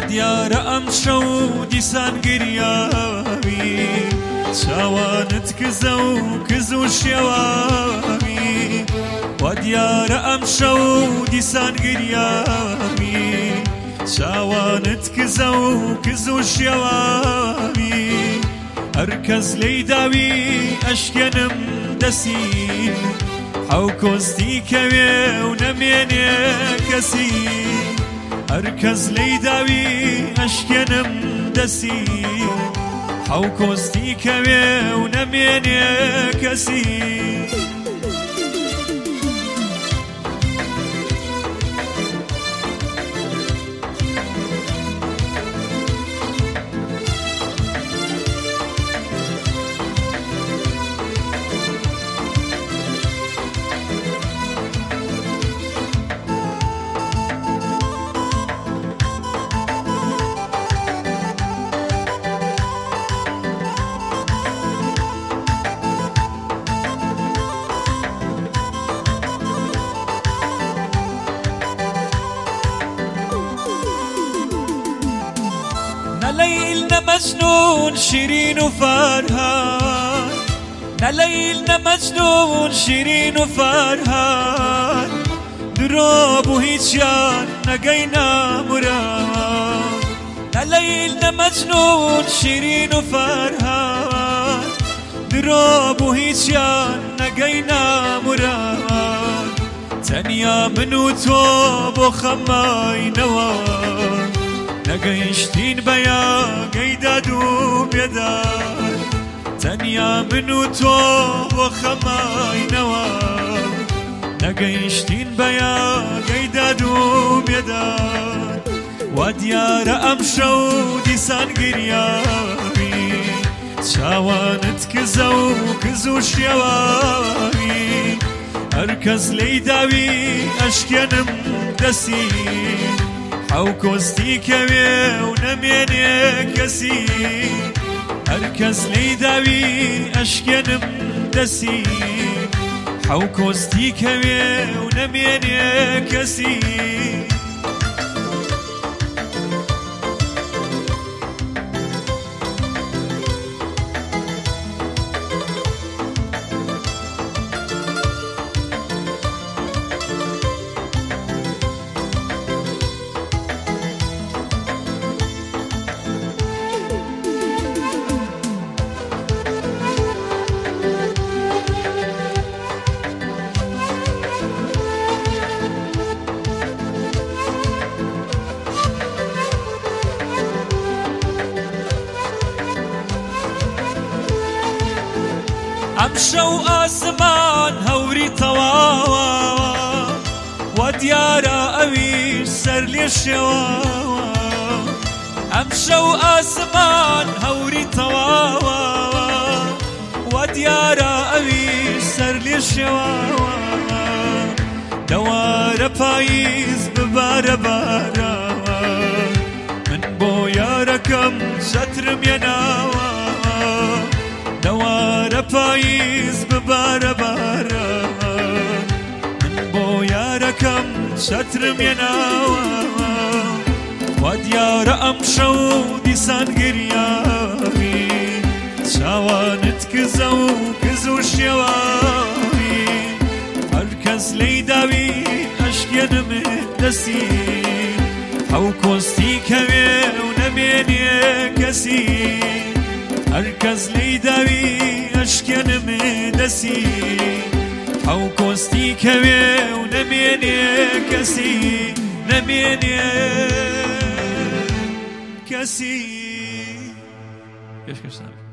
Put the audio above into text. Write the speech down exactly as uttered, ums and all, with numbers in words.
دیارە ئەم شەو دیسان گریاوی چاوانت کزە و کز و شێواوی وا دیارە ئەم شەو دیسان گریاوی چاوانت کزە و کز و شێواوی هەر کەس لێی داوی ئەشکێنم دەسی حەو کۆستی کەوێ و نەمێنێ کەسی هەر کەس لێی داوی ئەشکێنم دەسی حەو کۆستی کەوێ و نەمێنێ کەسی ليلنا مجنون شيرين وفرحان ليلنا مجنون شيرين وفرحان دروب وهيجان نقينا مران ليلنا مجنون شيرين وفرحان دروب وهيجان نقينا مران تنيا منو توب وخماي نوان نەگەیشتین بەیا گەیداد و بێدار تەنیا من و تۆ بۆ خەماینەوە نەگەیشتین بەیا گەیداد و بێدار وا دیارە ئەم شەو دیسان گریاوی چاوانت کزە و کز و شێواوی هەر کەس لێی داوی ئەشکێنم دەسی حەو کۆستی کەوێ و نەمێنێ کەسی هەر کەس لێی داوی ئەشکێنم دەسی حەو کۆستی کەوێ و نەمێنێ کەسی ئەم شەو ئاسمان هەوری تەواوە وا دیارە ئەویش سەر لێ شێواوە ئەم شەو ئاسمان هەوری تەواوە وا دیارە ئەویش سەر لێ شێواوە دەوارە پاییز ببارە بارەوە من بۆ یارەکەم چەترم هێناوە دوار پاییز ببارە بارەوە من بۆ یارەکەم چەترم هێناوە وا دیارە ئەم شەو دیسان گریاوی چاوانت کزە و کز و شێواوی هەر کەس لێی داوی ئەشکێنم دەسی حەو کۆستی کەوێ و نەمێنێ کەسی هەر کەس لێی داوی ئەشکێنم دەسی حەو کۆستی کەوێ و نەمێنێ کەسی نەمێنێ کەسی